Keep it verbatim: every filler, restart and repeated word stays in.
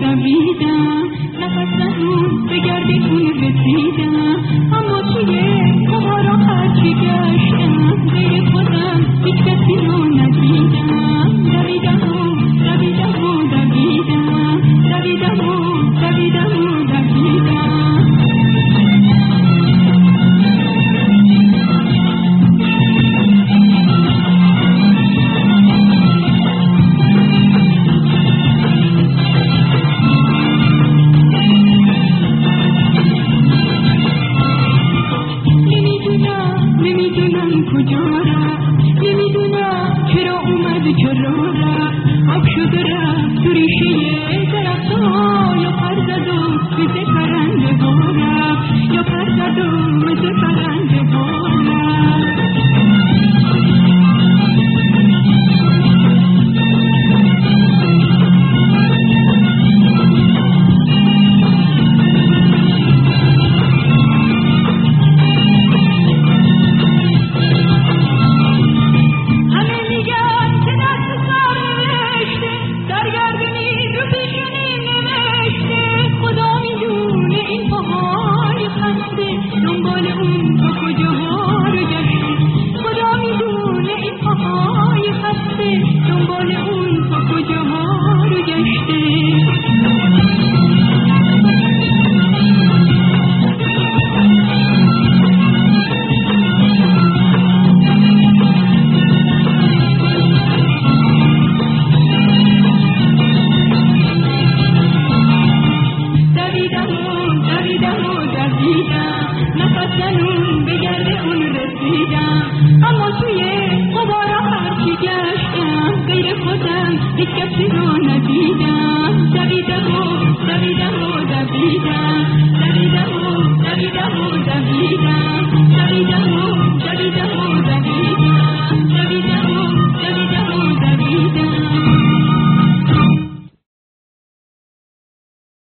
دویدم، نفس نهون به گرد اون رسیدم، اما توی خمارا هرچی گشتم غیر خودم هیچ کسی رو ندیدم. دویدم و دویدم و دویدم، دویدم و دویدم و دویدم. کجا رفت نمیدونم، چرا اومد چرا رفت، آب شد و رفت تو ریشه درخت ها، یا پر زد و مثل پرنده ها رفت، یا پر زد و مثل پرنده ها رفت. هیچ کسی رو ندیدم. دویدم و دویدم و دویدم، دویدم و دویدم و دویدم.